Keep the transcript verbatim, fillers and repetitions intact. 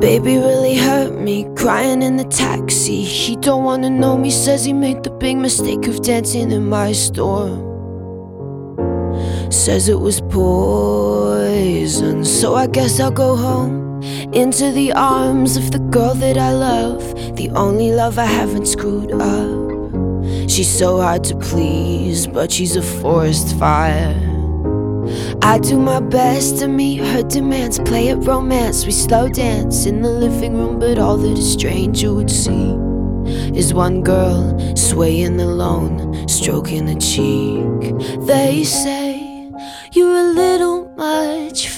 Baby really hurt me, crying in the taxi. He don't wanna know me, says he made the big mistake of dancing in my store. Says it was poison, so I guess I'll go home, into the arms of the girl that I love, the only love I haven't screwed up. She's so hard to please, but she's a forest fire. I do my best to meet her demands, play at romance, we slow dance in the living room, but all that a stranger would see is one girl swaying alone, stroking a cheek. They say you're a little much